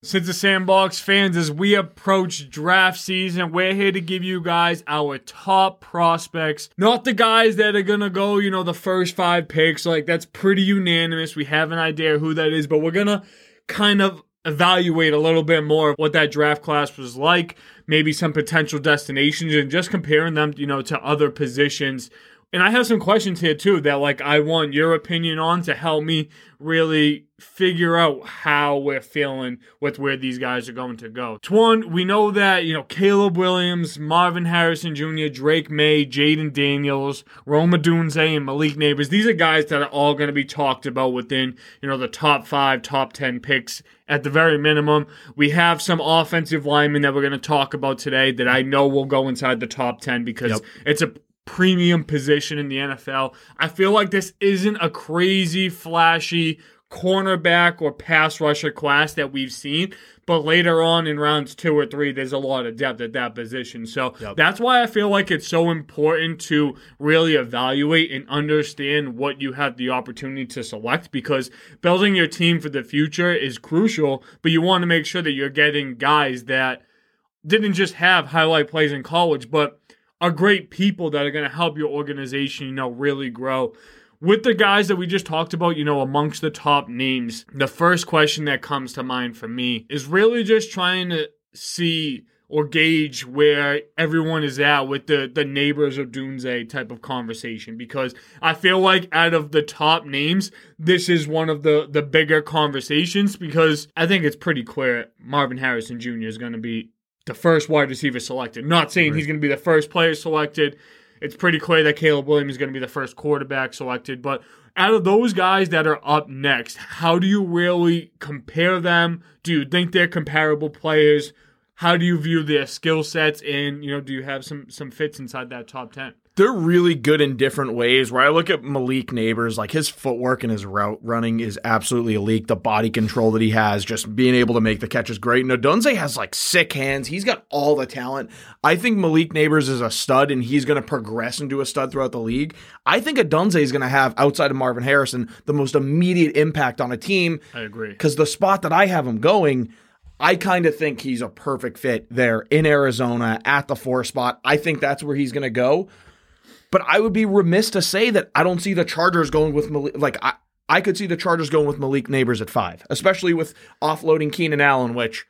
Since the Sandbox fans, as we approach draft season, we're here to give you guys our top prospects. Not the guys that are going to go, the first 5 picks. Like, that's pretty unanimous. We have an idea who that is, but we're going to kind of evaluate a little bit more of what that draft class was like, maybe some potential destinations, and just comparing them, to other positions. And I have some questions here too that I want your opinion on to help me really figure out how we're feeling with where these guys are going to go. One, we know that, Caleb Williams, Marvin Harrison Jr., Drake May, Jaden Daniels, Rome Odunze, and Malik Nabers. These are guys that are all going to be talked about within, the top 5, top 10 picks at the very minimum. We have some offensive linemen that we're going to talk about today that I know will go inside the top 10 because it's a premium position in the NFL. I feel like this isn't a crazy, flashy cornerback or pass rusher class that we've seen, but later on in rounds 2 or 3, there's a lot of depth at that position. So that's why I feel like it's so important to really evaluate and understand what you have the opportunity to select, because building your team for the future is crucial, but you want to make sure that you're getting guys that didn't just have highlight plays in college, but are great people that are going to help your organization, really grow. With the guys that we just talked about, amongst the top names, the first question that comes to mind for me is really just trying to see or gauge where everyone is at with the Nabers Odunze type of conversation, because I feel like out of the top names, this is one of the bigger conversations, because I think it's pretty clear Marvin Harrison Jr. is going to be the first wide receiver selected. Not saying he's going to be the first player selected. It's pretty clear that Caleb Williams is going to be the first quarterback selected. But out of those guys that are up next, how do you really compare them? Do you think they're comparable players? How do you view their skill sets? And, do you have some fits inside that top 10? They're really good in different ways. Where I look at Malik Nabers, his footwork and his route running is absolutely elite. The body control that he has, just being able to make the catch is great. And Odunze has sick hands. He's got all the talent. I think Malik Nabers is a stud, and he's going to progress into a stud throughout the league. I think Odunze is going to have, outside of Marvin Harrison, the most immediate impact on a team. I agree. Because the spot that I have him going, I kind of think he's a perfect fit there in Arizona at the 4 spot. I think that's where he's going to go. But I would be remiss to say that I don't see the Chargers going with Malik. I could see the Chargers going with Malik Nabers at 5, especially with offloading Keenan Allen, which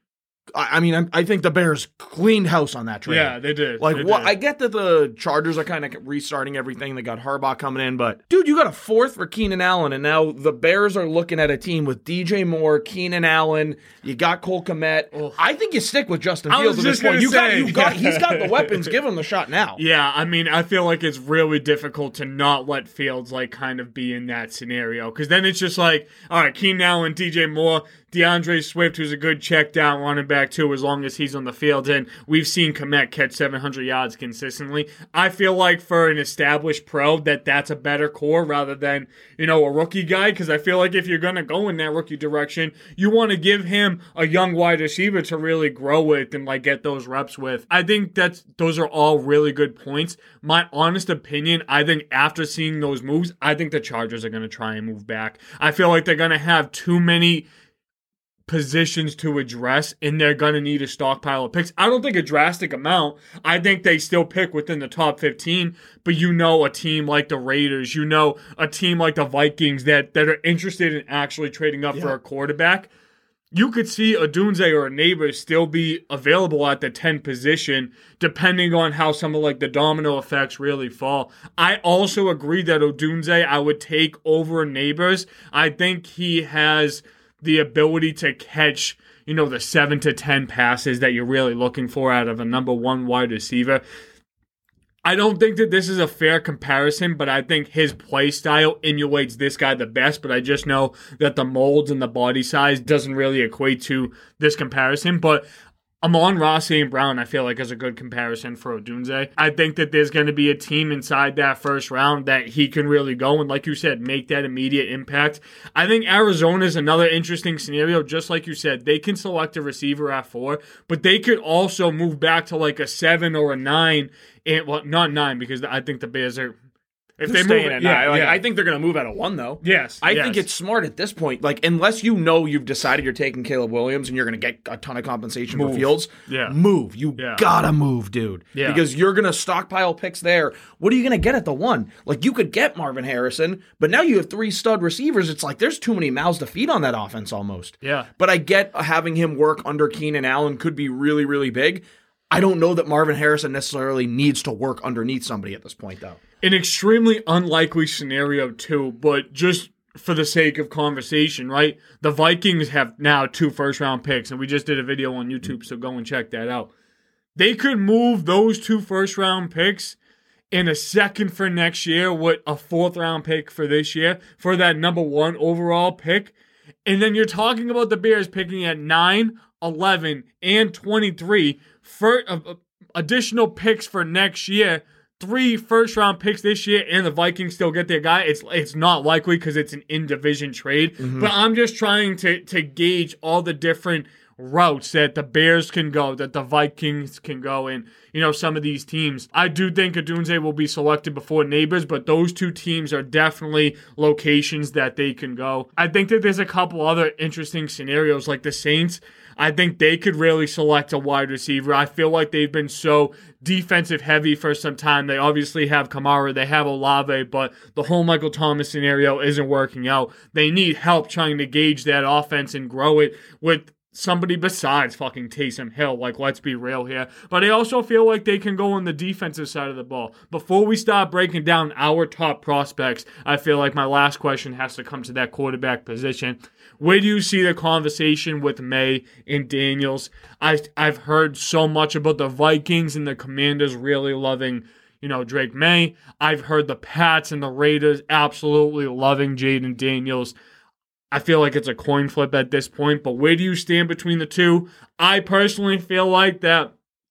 I think the Bears cleaned house on that trade. Yeah, they did. I get that the Chargers are kind of restarting everything. They got Harbaugh coming in, but dude, you got a 4th for Keenan Allen, and now the Bears are looking at a team with DJ Moore, Keenan Allen. You got Cole Kmet. Oh. I think you stick with Justin Fields at this point. He's got the weapons. Give him the shot now. Yeah, I feel like it's really difficult to not let Fields kind of be in that scenario, because then it's just all right, Keenan Allen, DJ Moore, DeAndre Swift, who's a good check down running back too, as long as he's on the field. And we've seen Kmet catch 700 yards consistently. I feel like for an established pro that's a better core rather than, a rookie guy, because I feel like if you're going to go in that rookie direction, you want to give him a young wide receiver to really grow with and get those reps with. I think those are all really good points. My honest opinion, I think after seeing those moves, I think the Chargers are going to try and move back. I feel like they're going to have too many positions to address, and they're going to need a stockpile of picks. I don't think a drastic amount. I think they still pick within the top 15, but a team like the Raiders, a team like the Vikings that are interested in actually trading up for a quarterback. You could see Odunze or a Nabers still be available at the 10 position, depending on how some of the domino effects really fall. I also agree that Odunze I would take over Nabers. I think he has the ability to catch, the 7 to 10 passes that you're really looking for out of a number 1 wide receiver. I don't think that this is a fair comparison, but I think his play style emulates this guy the best, but I just know that the molds and the body size doesn't really equate to this comparison. But Amon-Ra St. Brown, I feel like, is a good comparison for Odunze. I think that there's going to be a team inside that first round that he can really go and, like you said, make that immediate impact. I think Arizona is another interesting scenario. Just like you said, they can select a receiver at 4, but they could also move back to a 7 or a 9. And, well, not 9, because I think the Bears are If They're they staying move at it, 9. I think they're going to move at a 1, though. Yes. I think it's smart at this point. Like, unless you know you've decided you're taking Caleb Williams and you're going to get a ton of compensation for Fields, move. You gotta move, dude. Yeah. Because you're going to stockpile picks there. What are you going to get at the 1? Like, you could get Marvin Harrison, but now you have 3 stud receivers. It's like there's too many mouths to feed on that offense almost. Yeah. But I get having him work under Keenan Allen could be really, really big. I don't know that Marvin Harrison necessarily needs to work underneath somebody at this point, though. An extremely unlikely scenario, too, but just for the sake of conversation, right? The Vikings have now 2 first-round picks, and we just did a video on YouTube, so go and check that out. They could move those 2 first-round picks in a second for next year with a 4th-round pick for this year for that number 1 overall pick. And then you're talking about the Bears picking at 9, 11, and 23 for additional picks for next year. 3 first-round picks this year, and the Vikings still get their guy. It's not likely because it's an in-division trade. But I'm just trying to gauge all the different routes that the Bears can go, that the Vikings can go, and some of these teams. I do think Odunze will be selected before Neighbors, but those 2 teams are definitely locations that they can go. I think that there's a couple other interesting scenarios, like the Saints. I think they could really select a wide receiver. I feel like they've been so defensive heavy for some time. They obviously have Kamara, they have Olave, but the whole Michael Thomas scenario isn't working out. They need help trying to gauge that offense and grow it with somebody besides fucking Taysom Hill. Like, let's be real here. But I also feel like they can go on the defensive side of the ball. Before we start breaking down our top prospects, I feel like my last question has to come to that quarterback position. Where do you see the conversation with May and Daniels? I've heard so much about the Vikings and the Commanders really loving, Drake May. I've heard the Pats and the Raiders absolutely loving Jaden Daniels. I feel like it's a coin flip at this point, but where do you stand between the 2? I personally feel like that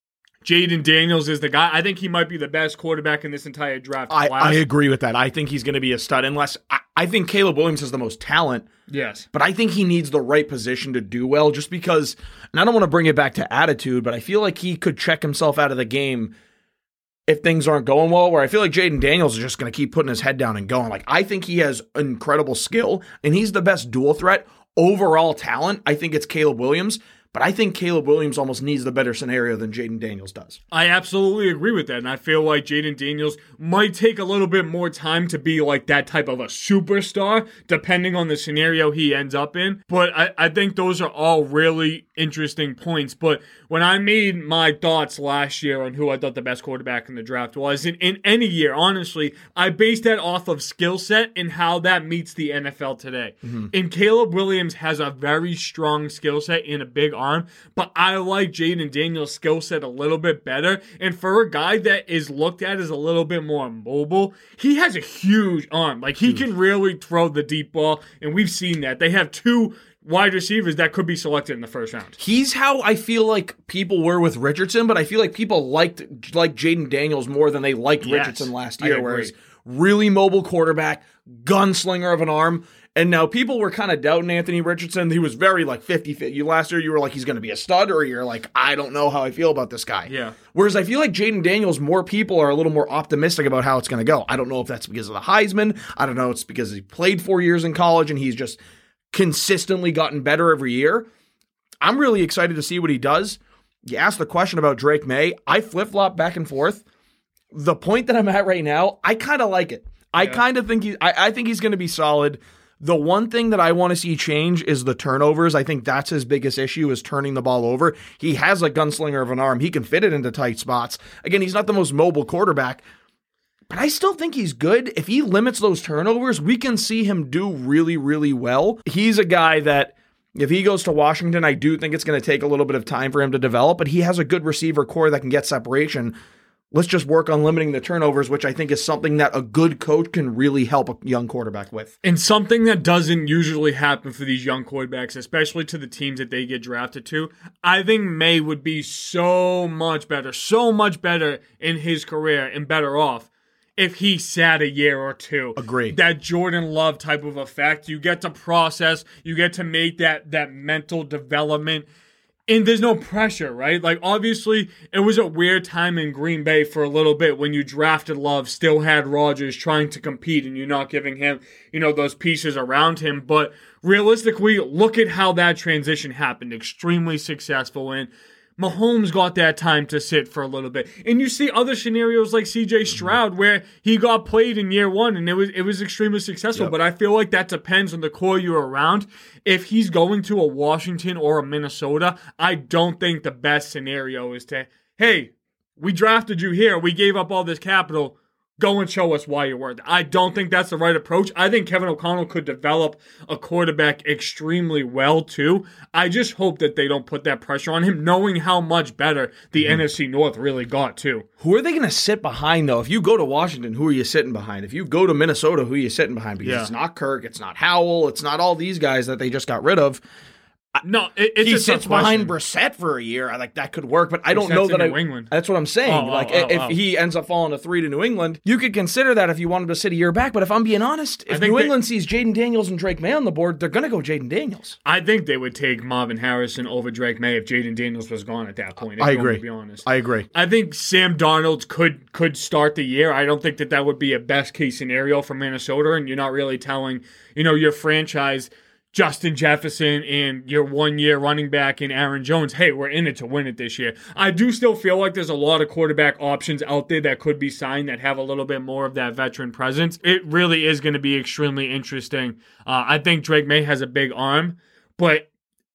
Jaden Daniels is the guy. I think he might be the best quarterback in this entire draft class. I agree with that. I think he's going to be a stud, unless I think Caleb Williams has the most talent. Yes. But I think he needs the right position to do well, just because, and I don't want to bring it back to attitude, but I feel like he could check himself out of the game if things aren't going well, where I feel like Jaden Daniels is just going to keep putting his head down and going. Like, I think he has incredible skill, and he's the best dual threat. Overall talent, I think it's Caleb Williams, but I think Caleb Williams almost needs the better scenario than Jaden Daniels does. I absolutely agree with that, and I feel like Jaden Daniels might take a little bit more time to be like that type of a superstar, depending on the scenario he ends up in. But I think those are all really interesting points. But when I made my thoughts last year on who I thought the best quarterback in the draft was, in any year, honestly, I based that off of skill set and how that meets the NFL today. And Caleb Williams has a very strong skill set and a big arm, but I like Jaden Daniels' skill set a little bit better. And for a guy that is looked at as a little bit more mobile, he has a huge arm. Like, he can really throw the deep ball, and we've seen that. They have 2 wide receivers that could be selected in the first round. He's how I feel like people were with Richardson, but I feel like people liked Jaden Daniels more than they liked Richardson last year, whereas really mobile quarterback, gunslinger of an arm. And now people were kind of doubting Anthony Richardson. He was very 50-50. Last year you were like, he's going to be a stud, or you're like, I don't know how I feel about this guy. Yeah. Whereas I feel like Jaden Daniels, more people are a little more optimistic about how it's going to go. I don't know if that's because of the Heisman. I don't know if it's because he played 4 years in college and he's just consistently gotten better every year. I'm really excited to see what he does. You asked the question about Drake May. I flip-flop back and forth. The point that I'm at right now, I kind of like it. I kind of think I think he's going to be solid. The one thing that I want to see change is the turnovers. I think that's his biggest issue, is turning the ball over. He has a gunslinger of an arm. He can fit it into tight spots. Again, he's not the most mobile quarterback, but I still think he's good. If he limits those turnovers, we can see him do really, really well. He's a guy that, if he goes to Washington, I do think it's going to take a little bit of time for him to develop, but he has a good receiver core that can get separation. Let's just work on limiting the turnovers, which I think is something that a good coach can really help a young quarterback with. And something that doesn't usually happen for these young quarterbacks, especially to the teams that they get drafted to. I think May would be so much better in his career and better off if he sat a year or two. Agree. That Jordan Love type of effect. You get to process, you get to make that mental development. And there's no pressure, right? Like, obviously, it was a weird time in Green Bay for a little bit when you drafted Love, still had Rodgers trying to compete, and you're not giving him, those pieces around him. But realistically, look at how that transition happened. Extremely successful, and Mahomes got that time to sit for a little bit. And you see other scenarios like CJ Stroud where he got played in year one and it was extremely successful. Yep. But I feel like that depends on the core you're around. If he's going to a Washington or a Minnesota, I don't think the best scenario is to, hey, we drafted you here. We gave up all this capital. Go and show us why you're worth it. I don't think that's the right approach. I think Kevin O'Connell could develop a quarterback extremely well, too. I just hope that they don't put that pressure on him, knowing how much better the NFC North really got, too. Who are they going to sit behind, though? If you go to Washington, who are you sitting behind? If you go to Minnesota, who are you sitting behind? Because it's not Kirk, it's not Howell, it's not all these guys that they just got rid of. No, he sits behind Brissett for a year. I like that could work, but I don't know that New England. That's what I'm saying. If he ends up falling to 3 to New England, you could consider that if you wanted to sit a year back. But if I'm being honest, if New England sees Jaden Daniels and Drake May on the board, they're going to go Jaden Daniels. I think they would take Marvin Harrison over Drake May if Jaden Daniels was gone at that point. I agree. To be honest, I agree. I think Sam Darnold could start the year. I don't think that would be a best case scenario for Minnesota, and you're not really telling your franchise, Justin Jefferson and your 1-year running back in Aaron Jones, hey, we're in it to win it this year. I do still feel like there's a lot of quarterback options out there that could be signed that have a little bit more of that veteran presence. It really is going to be extremely interesting. I think Drake May has a big arm, but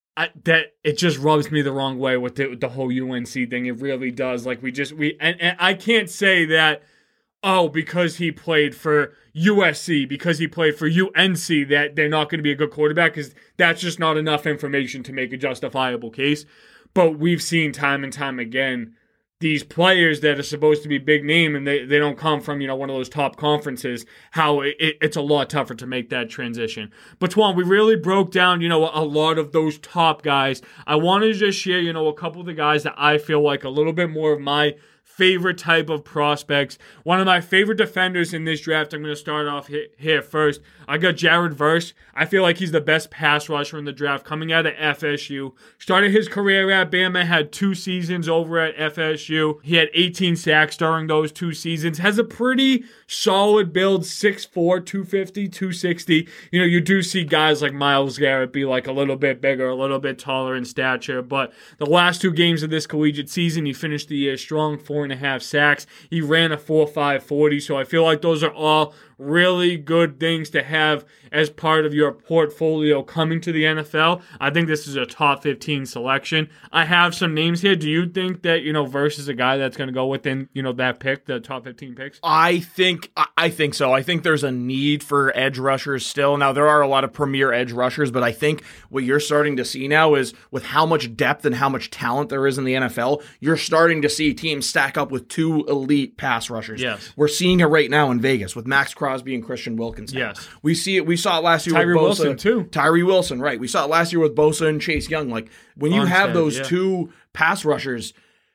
it just rubs me the wrong way with the whole UNC thing. It really does. Like and I can't say that, because he played for USC, because he played for UNC, that they're not going to be a good quarterback, because that's just not enough information to make a justifiable case. But we've seen time and time again these players that are supposed to be big name and they don't come from, one of those top conferences, how it's a lot tougher to make that transition. But Twan, we really broke down, a lot of those top guys. I wanted to just share, a couple of the guys that I feel like a little bit more of my favorite type of prospects. One of my favorite defenders in this draft, I'm going to start off here first. I got Jared Verse. I feel like he's the best pass rusher in the draft coming out of FSU. Started his career at Bama, had 2 seasons over at FSU. He had 18 sacks during those 2 seasons. Has a pretty solid build, 6'4", 250, 260. You do see guys like Myles Garrett be like a little bit bigger, a little bit taller in stature, but the last 2 games of this collegiate season, he finished the year strong, 4.5 sacks. He ran a 4.5 40, so I feel like those are all really good things to have as part of your portfolio coming to the NFL. I think this is a top 15 selection. I have some names here. Do you think that, Verse is a guy that's going to go within, that pick, the top 15 picks? I think so. I think there's a need for edge rushers still. Now, there are a lot of premier edge rushers, but I think what you're starting to see now is with how much depth and how much talent there is in the NFL, you're starting to see teams stack up with 2 elite pass rushers. Yes. We're seeing it right now in Vegas with Max Crosby and Christian Wilkins. Yes. We saw it last year Tyree with Bosa. Wilson too. Tyree Wilson, right. We saw it last year with Bosa and Chase Young. Like, when you have those 2 pass rushers,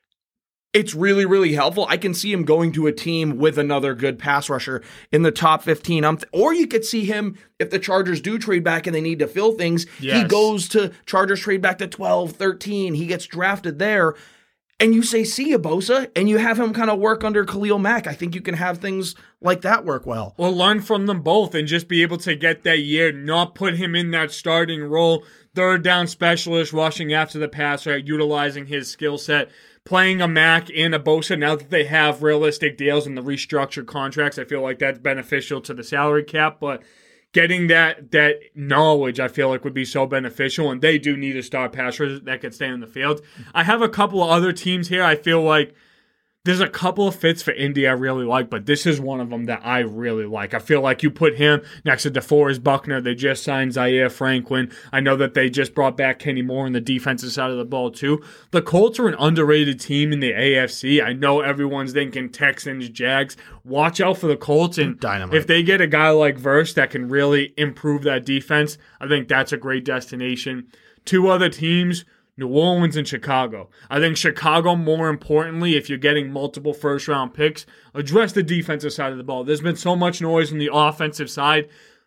it's really, really helpful. I can see him going to a team with another good pass rusher in the top 15. Or you could see him, if the Chargers do trade back and they need to fill things, he goes to Chargers trade back to 12, 13. He gets drafted there. And you say, see ya, Bosa, and you have him kind of work under Khalil Mack. I think you can have things like that work well. Or learn from them both and just be able to get that year, not put him in that starting role, third down specialist, rushing after the passer, utilizing his skill set, playing a Mack and a Bosa. Now that they have realistic deals and the restructured contracts, I feel like that's beneficial to the salary cap, but getting that knowledge, I feel like, would be so beneficial, and they do need a star passer that could stay on the field. I have a couple of other teams here. I feel like there's a couple of fits for Indy I really like, but this is one of them that I really like. I feel like you put him next to DeForest Buckner. They just signed Zaire Franklin. I know that they just brought back Kenny Moore on the defensive side of the ball, too. The Colts are an underrated team in the AFC. I know everyone's thinking Texans, Jags. Watch out for the Colts. And Dynamite. If they get a guy like Verse that can really improve that defense, I think that's a great destination. 2 other teams, New Orleans and Chicago. I think Chicago, more importantly, if you're getting multiple first-round picks, address the defensive side of the ball. There's been so much noise on the offensive side.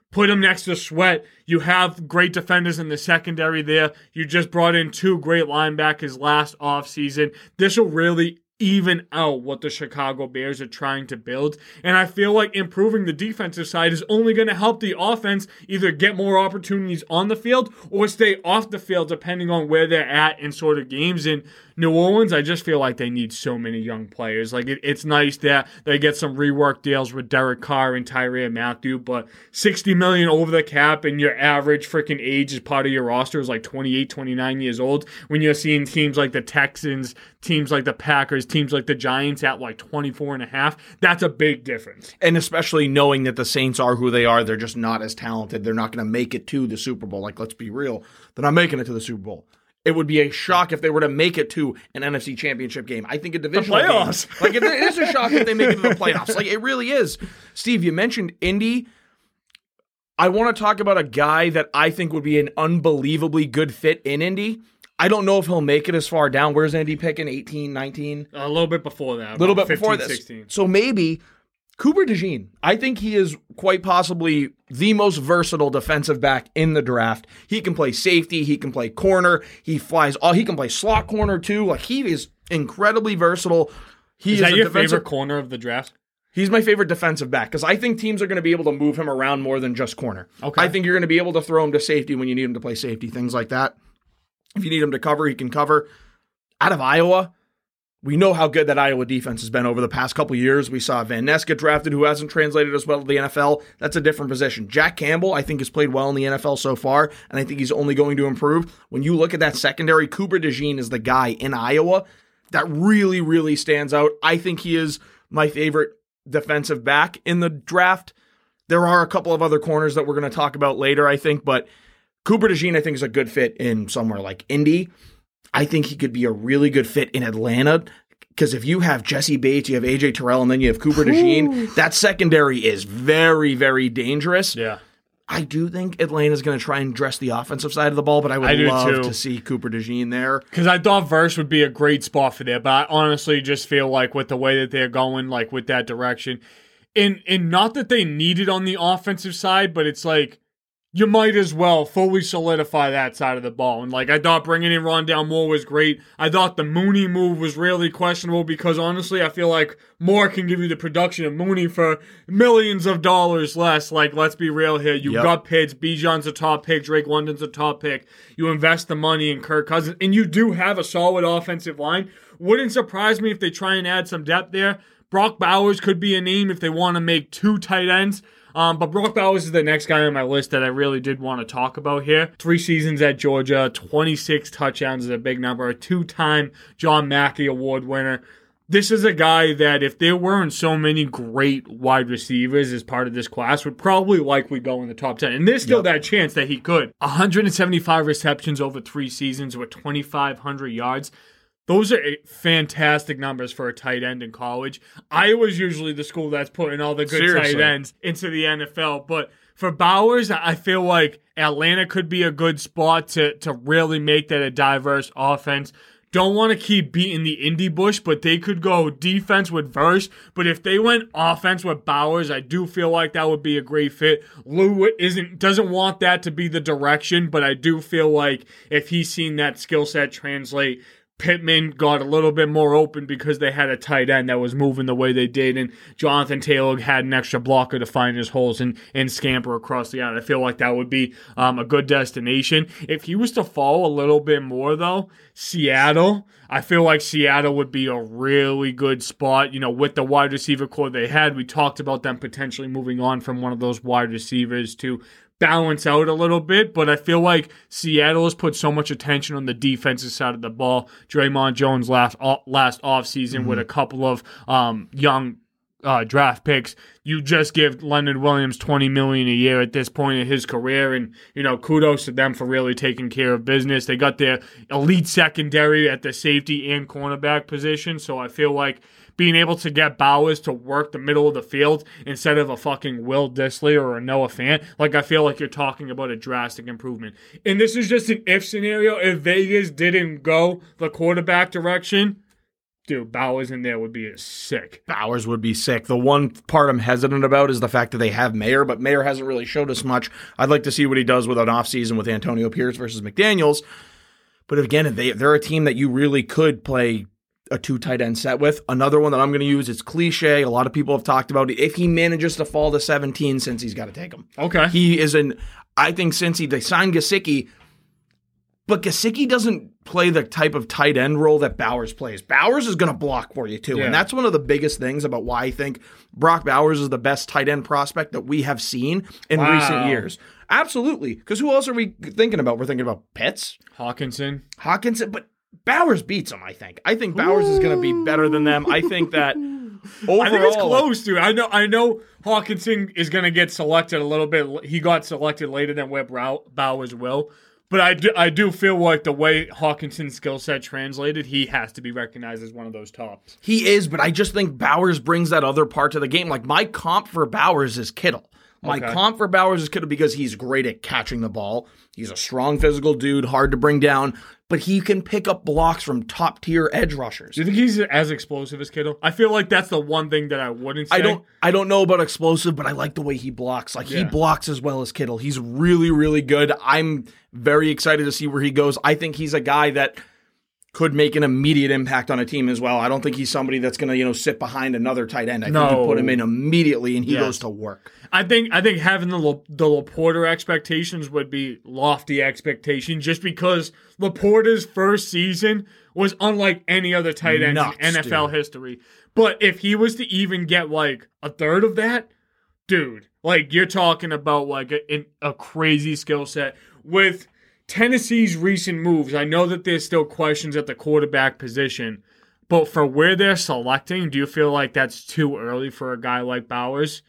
Put him next to Sweat. You have great defenders in the secondary there. You just brought in 2 great linebackers last offseason. This will really even out what the Chicago Bears are trying to build. And I feel like improving the defensive side is only going to help the offense either get more opportunities on the field or stay off the field depending on where they're at in sort of games. In New Orleans, I just feel like they need so many young players. Like it's nice that they get some rework deals with Derek Carr and Tyrann Mathieu, but $60 million over the cap and your average freaking age as part of your roster is like 28, 29 years old. When you're seeing teams like the Texans, teams like the Packers, teams like the Giants at like 24 and a half, that's a big difference. And especially knowing that the Saints are who they are, they're just not as talented. They're not going to make it to the Super Bowl. Like, let's be real. They're not making it to the Super Bowl. It would be a shock if they were to make it to an NFC championship game. I think a divisional game. Like, it is a shock if they make it to the playoffs. Like, it really is. Steve, you mentioned Indy. I want to talk about a guy that I think would be an unbelievably good fit in Indy. I don't know if he'll make it as far down. Where's Indy picking? 18, 19? A little bit before that. A little bit 15, before this. 16. So maybe Cooper DeJean. I think he is quite possibly the most versatile defensive back in the draft. He can play safety. He can play corner. He can play slot corner too. Like, he is incredibly versatile. Is that your favorite corner of the draft? He's my favorite defensive back because I think teams are going to be able to move him around more than just corner. Okay. I think you're going to be able to throw him to safety when you need him to play safety, things like that. If you need him to cover, he can cover. Out of Iowa, we know how good that Iowa defense has been over the past couple years. We saw Van Ness get drafted, who hasn't translated as well to the NFL. That's a different position. Jack Campbell, I think, has played well in the NFL so far, and I think he's only going to improve. When you look at that secondary, Cooper DeJean is the guy in Iowa that really, really stands out. I think he is my favorite defensive back in the draft. There are a couple of other corners that we're going to talk about later, I think, but Cooper DeJean, I think, is a good fit in somewhere like Indy. I think he could be a really good fit in Atlanta because if you have Jesse Bates, you have AJ Terrell, and then you have Cooper DeJean, that secondary is very, very dangerous. Yeah. I do think Atlanta's going to try and dress the offensive side of the ball, but I would love to see Cooper DeJean there. Because I thought Verse would be a great spot for there, but I honestly just feel like with the way that they're going, like with that direction, and not that they need it on the offensive side, but it's like, you might as well fully solidify that side of the ball. And like, I thought bringing in Rondale Moore was great. I thought the Mooney move was really questionable because honestly, I feel like Moore can give you the production of Mooney for millions of dollars less. Like, let's be real here. You got Pitts, Bijan's a top pick, Drake London's a top pick. You invest the money in Kirk Cousins, and you do have a solid offensive line. Wouldn't surprise me if they try and add some depth there. Brock Bowers could be a name if they want to make 2 tight ends. But Brock Bowers is the next guy on my list that I really did want to talk about here. 3 seasons at Georgia, 26 touchdowns is a big number, a 2-time John Mackey Award winner. This is a guy that if there weren't so many great wide receivers as part of this class, would probably likely go in the top 10. And there's still that chance that he could. 175 receptions over 3 seasons with 2,500 yards. Those are fantastic numbers for a tight end in college. Iowa's usually the school that's putting all the good tight ends into the NFL. But for Bowers, I feel like Atlanta could be a good spot to really make that a diverse offense. Don't want to keep beating the Indy bush, but they could go defense with Verse. But if they went offense with Bowers, I do feel like that would be a great fit. Lou doesn't want that to be the direction, but I do feel like if he's seen that skill set translate, Pittman got a little bit more open because they had a tight end that was moving the way they did, and Jonathan Taylor had an extra blocker to find his holes and scamper across the island. I feel like that would be a good destination. If he was to fall a little bit more, though, Seattle, I feel like Seattle would be a really good spot. You know, with the wide receiver core they had, we talked about them potentially moving on from one of those wide receivers to balance out a little bit, but I feel like Seattle has put so much attention on the defensive side of the ball. Draymond Jones last offseason with a couple of young draft picks. You just give Leonard Williams $20 million a year at this point in his career, and you know, kudos to them for really taking care of business. They got their elite secondary at the safety and cornerback position, so I feel like being able to get Bowers to work the middle of the field instead of a fucking Will Dissly or a Noah Fant, like, I feel like you're talking about a drastic improvement. And this is just an if scenario. If Vegas didn't go the quarterback direction, dude, Bowers in there would be sick. Bowers would be sick. The one part I'm hesitant about is the fact that they have Mayer, but Mayer hasn't really showed us much. I'd like to see what he does with an offseason with Antonio Pierce versus McDaniels. But again, they're a team that you really could play a 2 tight end set with. Another one that I'm going to use, it's cliche. A lot of people have talked about it. If he manages to fall to 17, Cincy's got to take him. Okay. I think Cincy, they signed Gesicki, but Gesicki doesn't play the type of tight end role that Bowers plays. Bowers is going to block for you too. Yeah. And that's one of the biggest things about why I think Brock Bowers is the best tight end prospect that we have seen in recent years. Absolutely. Because who else are we thinking about? We're thinking about Pitts. Hawkinson, but Bowers beats them, I think. I think Bowers is going to be better than them. I think that overall, I think it's close, dude. I know Hawkinson is going to get selected a little bit. He got selected later than where Bowers will. But I do feel like the way Hawkinson's skill set translated, he has to be recognized as one of those tops. He is, but I just think Bowers brings that other part to the game. Like, my comp for Bowers is Kittle. My comp for Bowers is Kittle because he's great at catching the ball. He's a strong physical dude, hard to bring down, but he can pick up blocks from top-tier edge rushers. Do you think he's as explosive as Kittle? I feel like that's the one thing that I wouldn't say. I don't know about explosive, but I like the way he blocks. He blocks as well as Kittle. He's really, really good. I'm very excited to see where he goes. I think he's a guy that could make an immediate impact on a team as well. I don't think he's somebody that's going to, sit behind another tight end. I think you put him in immediately and he goes to work. I think having the Laporta expectations would be lofty expectations just because Laporta's first season was unlike any other tight end in NFL history. But if he was to even get like a third of that, dude, like you're talking about like a crazy skill set. With Tennessee's recent moves, I know that there's still questions at the quarterback position, but for where they're selecting, do you feel like that's too early for a guy like Bowers?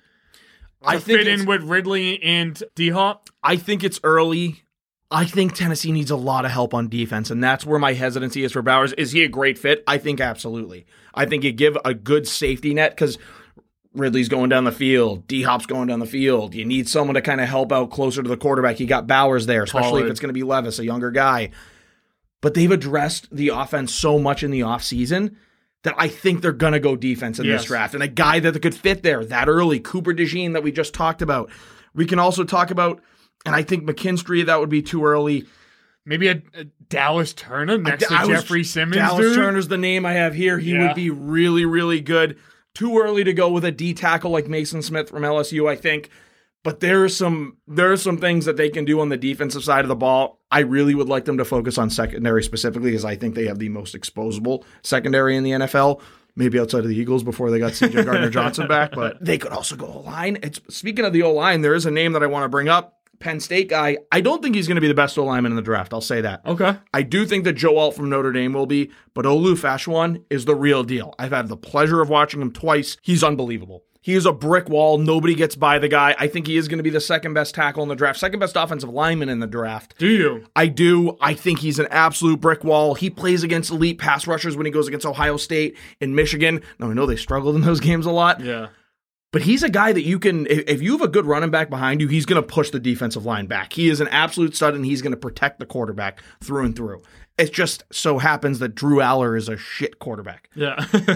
I think fit in with Ridley and D-Hop? I think it's early. I think Tennessee needs a lot of help on defense, and that's where my hesitancy is for Bowers. Is he a great fit? I think absolutely. I think you give a good safety net because Ridley's going down the field. D-Hop's going down the field. You need someone to kind of help out closer to the quarterback. You got Bowers there, especially if it's going to be Levis, a younger guy. But they've addressed the offense so much in the offseason that I think they're going to go defense in this draft. And a guy that could fit there that early, Cooper DeJean that we just talked about. We can also talk about, and I think McKinstry, that would be too early. Maybe a Dallas Turner next to Jeffrey Simmons, Dallas Turner's the name I have here. He would be really, really good. Too early to go with a D tackle like Mason Smith from LSU, I think. But there are some things that they can do on the defensive side of the ball. I really would like them to focus on secondary specifically because I think they have the most exposable secondary in the NFL. Maybe outside of the Eagles before they got C.J. Gardner-Johnson back. But they could also go O-line. Speaking of the O-line, there is a name that I want to bring up. Penn State guy. I don't think he's going to be the best O-lineman in the draft. I'll say that. Okay. I do think that Joe Alt from Notre Dame will be, but Olu Fashwan is the real deal. I've had the pleasure of watching him twice. He's unbelievable. He is a brick wall. Nobody gets by the guy. I think he is going to be the second best tackle in the draft, second best offensive lineman in the draft. Do you? I do. I think he's an absolute brick wall. He plays against elite pass rushers when he goes against Ohio State and Michigan. Now, I know they struggled in those games a lot. Yeah. But he's a guy that you can, if you have a good running back behind you, he's going to push the defensive line back. He is an absolute stud, and he's going to protect the quarterback through and through. It just so happens that Drew Aller is a shit quarterback. Yeah.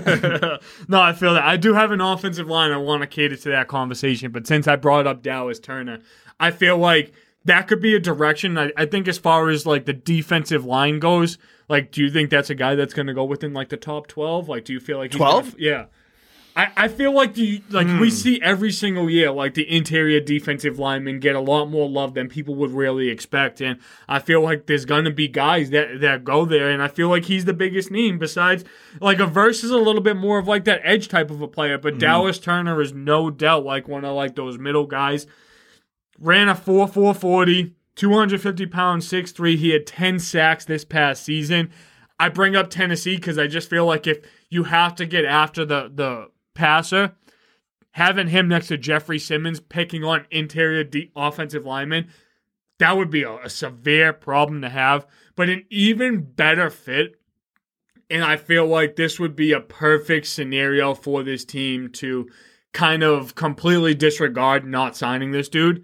No, I feel that. I do have an offensive line. I want to cater to that conversation. But since I brought up Dallas Turner, I feel like that could be a direction. I think as far as like the defensive line goes, like, do you think that's a guy that's going to go within like the top 12? Like, do you feel like 12? Yeah. I feel like we see every single year like the interior defensive linemen get a lot more love than people would really expect, and I feel like there's gonna be guys that go there, and I feel like he's the biggest name besides like a Verse is a little bit more of like that edge type of a player, but Dallas Turner is no doubt like one of like those middle guys. Ran a 4.40, 250 pounds, 6'3". He had 10 sacks this past season. I bring up Tennessee because I just feel like if you have to get after the passer, having him next to Jeffrey Simmons picking on interior offensive linemen, that would be a severe problem to have. But an even better fit, and I feel like this would be a perfect scenario for this team to kind of completely disregard not signing this dude,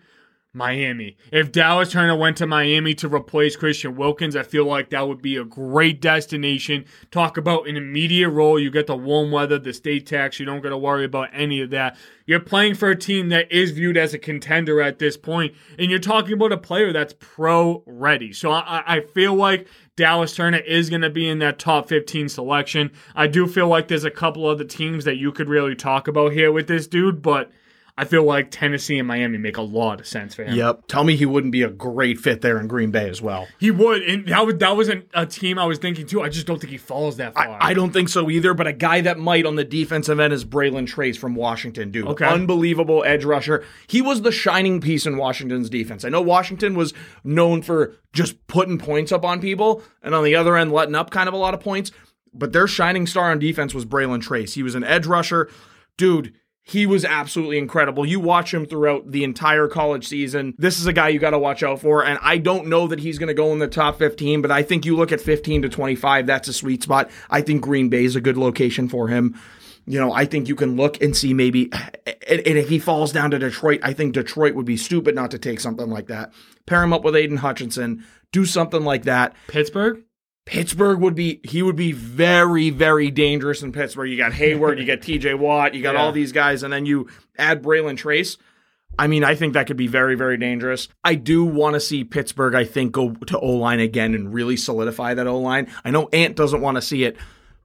Miami. If Dallas Turner went to Miami to replace Christian Wilkins, I feel like that would be a great destination. Talk about an immediate role. You get the warm weather, the state tax. You don't got to worry about any of that. You're playing for a team that is viewed as a contender at this point, and you're talking about a player that's pro-ready. So I feel like Dallas Turner is going to be in that top 15 selection. I do feel like there's a couple other teams that you could really talk about here with this dude, but I feel like Tennessee and Miami make a lot of sense for him. Yep. Tell me he wouldn't be a great fit there in Green Bay as well. He would, and that was a team I was thinking too. I just don't think he falls that far. I don't think so either, but a guy that might on the defensive end is Braylon Trace from Washington, dude. Okay. Unbelievable edge rusher. He was the shining piece in Washington's defense. I know Washington was known for just putting points up on people, and on the other end letting up kind of a lot of points, but their shining star on defense was Braylon Trace. He was an edge rusher. Dude, he was absolutely incredible. You watch him throughout the entire college season. This is a guy you got to watch out for, and I don't know that he's going to go in the top 15, but I think you look at 15 to 25, that's a sweet spot. I think Green Bay is a good location for him. You know, I think you can look and see maybe, and if he falls down to Detroit, I think Detroit would be stupid not to take something like that. Pair him up with Aiden Hutchinson, do something like that. Pittsburgh would be very, very dangerous in Pittsburgh. You got Hayward, you got TJ Watt, you got all these guys, and then you add Braylon Trace. I mean, I think that could be very, very dangerous. I do want to see Pittsburgh, I think, go to O-line again and really solidify that O-line. I know Ant doesn't want to see it,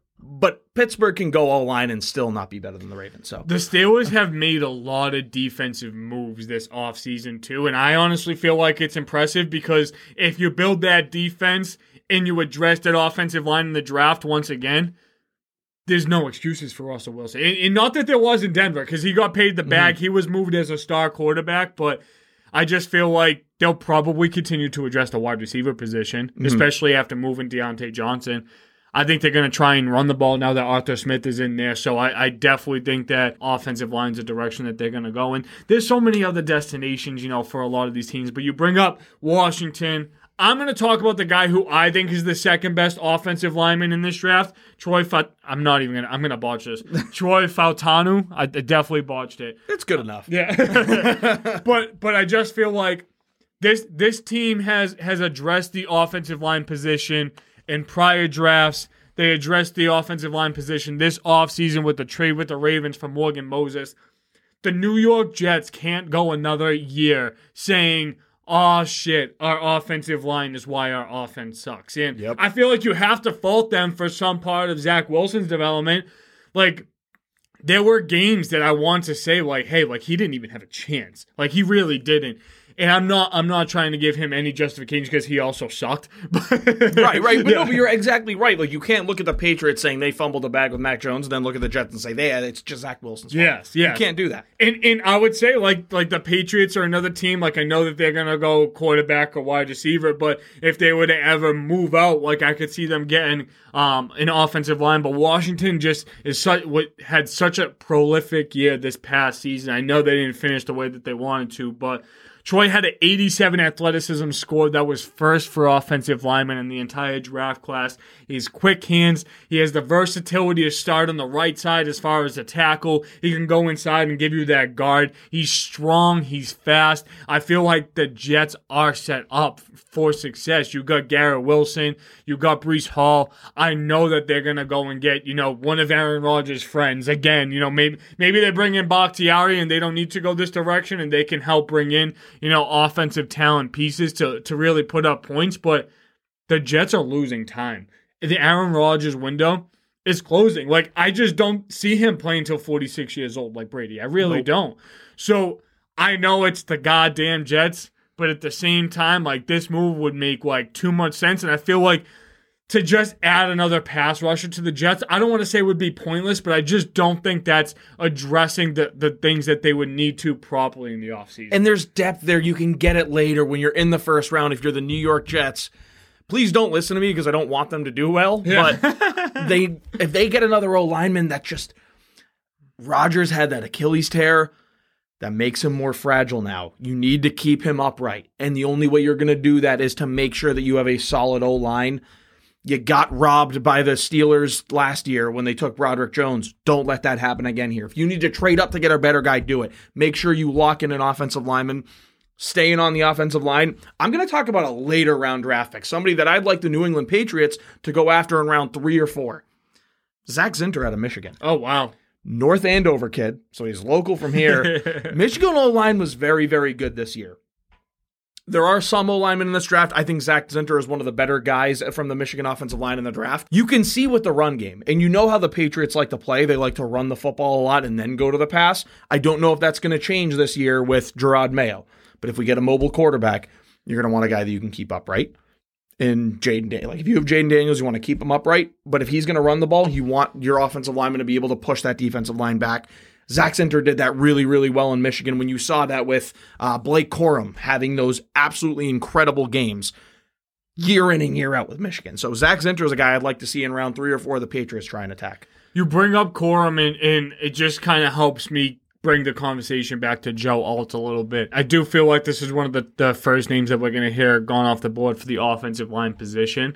but Pittsburgh can go O-line and still not be better than the Ravens. So the Steelers have made a lot of defensive moves this offseason too, and I honestly feel like it's impressive because if you build that defense and you address that offensive line in the draft once again, there's no excuses for Russell Wilson. And not that there was in Denver, because he got paid the bag. He was moved as a star quarterback, but I just feel like they'll probably continue to address the wide receiver position, especially after moving Deontay Johnson. I think they're going to try and run the ball now that Arthur Smith is in there, so I definitely think that offensive line's a direction that they're going to go in. There's so many other destinations, for a lot of these teams, but you bring up Washington. I'm going to talk about the guy who I think is the second best offensive lineman in this draft, I'm going to botch this. Troy Fautanu. I definitely botched it. It's good enough. Yeah. but I just feel like this team has addressed the offensive line position in prior drafts. They addressed the offensive line position this offseason with the trade with the Ravens for Morgan Moses. The New York Jets can't go another year saying, oh shit, our offensive line is why our offense sucks. And I feel like you have to fault them for some part of Zach Wilson's development. Like, there were games that I want to say, like, hey, like, he didn't even have a chance. Like, he really didn't. And I'm not trying to give him any justification because he also sucked. Right. But no, but you're exactly right. Like, you can't look at the Patriots saying they fumbled the bag with Mac Jones and then look at the Jets and say, it's just Zach Wilson's fault. Yes. You can't do that. And I would say, like the Patriots are another team. Like, I know that they're going to go quarterback or wide receiver, but if they were to ever move out, like, I could see them getting an offensive line. But Washington just had such a prolific year this past season. I know they didn't finish the way that they wanted to, but Troy had an 87 athleticism score that was first for offensive linemen in the entire draft class. He's quick hands. He has the versatility to start on the right side as far as a tackle. He can go inside and give you that guard. He's strong. He's fast. I feel like the Jets are set up for success. You got Garrett Wilson. You got Breece Hall. I know that they're going to go and get, one of Aaron Rodgers' friends. Again, maybe they bring in Bakhtiari and they don't need to go this direction and they can help bring in, offensive talent pieces to really put up points, but the Jets are losing time. The Aaron Rodgers window is closing. Like, I just don't see him playing until 46 years old like Brady. I really don't. So, I know it's the goddamn Jets, but at the same time, like, this move would make, like, too much sense, and I feel like to just add another pass rusher to the Jets, I don't want to say would be pointless, but I just don't think that's addressing the things that they would need to properly in the offseason. And there's depth there. You can get it later when you're in the first round if you're the New York Jets. Please don't listen to me because I don't want them to do well. Yeah. But if they get another O-lineman that just... Rodgers had that Achilles tear that makes him more fragile now. You need to keep him upright. And the only way you're going to do that is to make sure that you have a solid O-line. You got robbed by the Steelers last year when they took Broderick Jones. Don't let that happen again here. If you need to trade up to get a better guy, do it. Make sure you lock in an offensive lineman. staying on the offensive line, I'm going to talk about a later round draft pick, somebody that I'd like the New England Patriots to go after in round 3 or 4. Zach Zinter out of Michigan. Oh, wow. North Andover kid, so he's local from here. Michigan O-line was very, very good this year. There are some O-linemen in this draft. I think Zach Zinter is one of the better guys from the Michigan offensive line in the draft. You can see with the run game, and you know how the Patriots like to play. They like to run the football a lot and then go to the pass. I don't know if that's going to change this year with Gerard Mayo. But if we get a mobile quarterback, you're going to want a guy that you can keep upright. And Jaden Daniels, like if you have Jaden Daniels, you want to keep him upright. But if he's going to run the ball, you want your offensive lineman to be able to push that defensive line back. Zach Zinter did that really, really well in Michigan when you saw that with Blake Corum having those absolutely incredible games year in and year out with Michigan. So Zach Zinter is a guy I'd like to see in round 3 or 4 of the Patriots try and attack. You bring up Corum, and it just kind of helps me bring the conversation back to Joe Alt a little bit. I do feel like this is one of the first names that we're going to hear gone off the board for the offensive line position.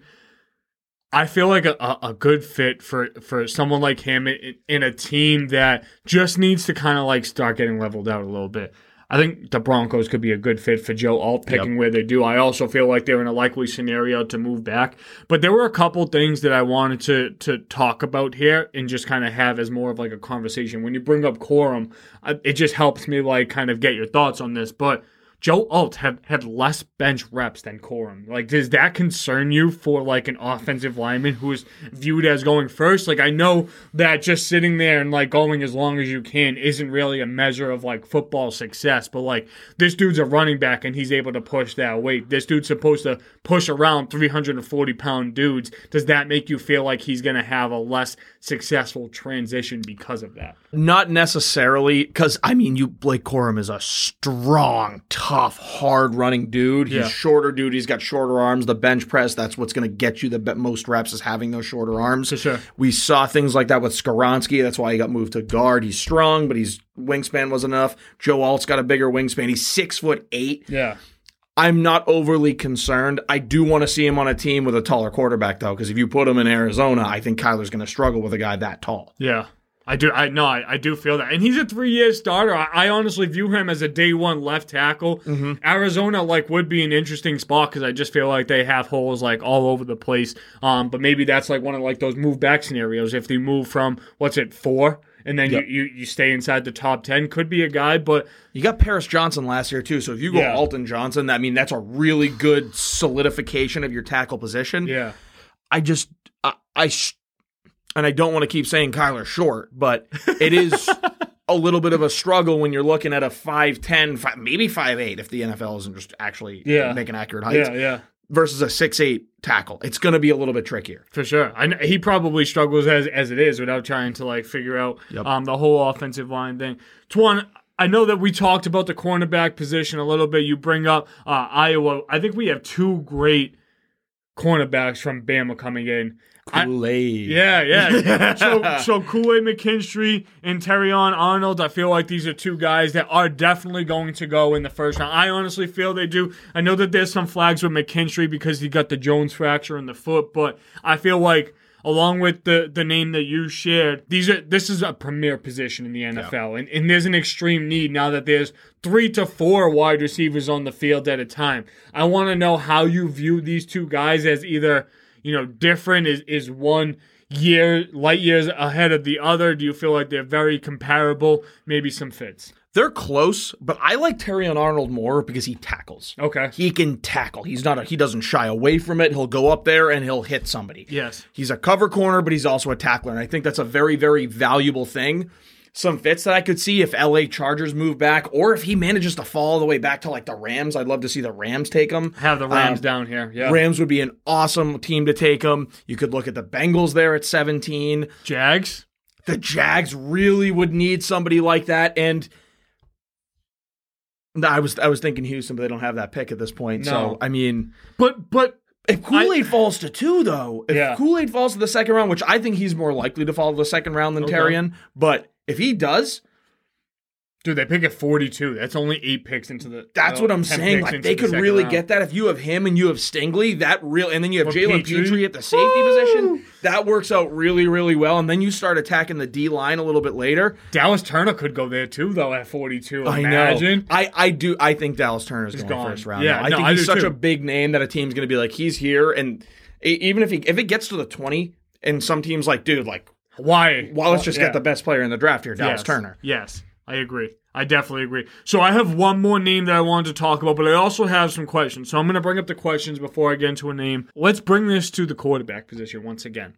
I feel like a good fit for someone like him in a team that just needs to kind of like start getting leveled out a little bit. I think the Broncos could be a good fit for Joe Alt, picking where they do. I also feel like they're in a likely scenario to move back. But there were a couple things that I wanted to talk about here and just kind of have as more of like a conversation. When you bring up Corum, it just helps me like kind of get your thoughts on this. But Joe Alt had less bench reps than Corum. Like, does that concern you for, like, an offensive lineman who is viewed as going first? Like, I know that just sitting there and, like, going as long as you can isn't really a measure of, like, football success. But, like, this dude's a running back and he's able to push that weight. This dude's supposed to push around 340-pound dudes. Does that make you feel like he's going to have a less successful transition because of that? Not necessarily, because, I mean, Blake Corum is a strong, tough, hard-running dude. He's shorter dude. He's got shorter arms. The bench press, that's what's going to get you the most reps is having those shorter arms. For sure. We saw things like that with Skoronski. That's why he got moved to guard. He's strong, but his wingspan wasn't enough. Joe Alt's got a bigger wingspan. He's 6'8". Yeah. I'm not overly concerned. I do want to see him on a team with a taller quarterback, though, because if you put him in Arizona, I think Kyler's going to struggle with a guy that tall. Yeah. I do feel that. And he's a 3-year starter. I honestly view him as a day one left tackle. Mm-hmm. Arizona would be an interesting spot because I just feel like they have holes like all over the place. But maybe that's like one of like those move back scenarios. If they move from 4 and then you stay inside the top 10, could be a guy. But you got Paris Johnson last year too. So if you go Alton Johnson, that's a really good solidification of your tackle position. Yeah. And I don't want to keep saying Kyler short, but it is a little bit of a struggle when you're looking at a 5'10", maybe 5'8", if the NFL isn't just actually making accurate heights, versus a 6'8" tackle. It's going to be a little bit trickier. For sure. He probably struggles as it is without trying to like figure out the whole offensive line thing. Twan, I know that we talked about the cornerback position a little bit. You bring up Iowa. I think we have 2 great cornerbacks from Bama coming in. Kool-Aid. So Kool-Aid McKinstry and Terrion Arnold, I feel like these are 2 guys that are definitely going to go in the first round. I honestly feel they do. I know that there's some flags with McKinstry because he got the Jones fracture in the foot, but I feel like along with the name that you shared, this is a premier position in the NFL. And there's an extreme need now that there's 3 to 4 wide receivers on the field at a time. I want to know how you view these 2 guys as either different. Is one light years ahead of the other? Do you feel like they're very comparable? Maybe some fits. They're close, but I like Terrion Arnold more because he tackles. Okay. He can tackle. He doesn't shy away from it. He'll go up there and he'll hit somebody. Yes. He's a cover corner, but he's also a tackler, and I think that's a very, very valuable thing. Some fits that I could see if LA Chargers move back, or if he manages to fall all the way back to like the Rams. I'd love to see the Rams take him. Have the Rams down here. Yeah. Rams would be an awesome team to take him. You could look at the Bengals there at 17. Jags? The Jags really would need somebody like that. And I was thinking Houston, but they don't have that pick at this point. No. So, I mean, but if Kool-Aid falls to 2, though, Kool-Aid falls to the second round, which I think he's more likely to fall to the second round than Terrion, but if he does, Dude, they pick at 42. That's only 8 picks into the. That's what I'm 10 saying. picks Like into they the could second really round. get that if you have him and you have Stingley. And then you have Or Jalen Petrie. Petrie at the safety position. That works out really, really well. And then you start attacking the D line a little bit later. Dallas Turner could go there too, though, at 42. Imagine. I do. I think Dallas Turner's going gone. first round. Yeah, I no, think I he's do such too. a big name that a team's going to be like, he's here. And even if it gets to the 20, and some teams like, dude, like, Why? well, let's just Yeah. get the best player in the draft here, Dallas Yes. Turner. Yes, I agree. I definitely agree. So I have one more name that I wanted to talk about, but I also have some questions. So I'm going to bring up the questions before I get into a name. Let's bring this to the quarterback position once again.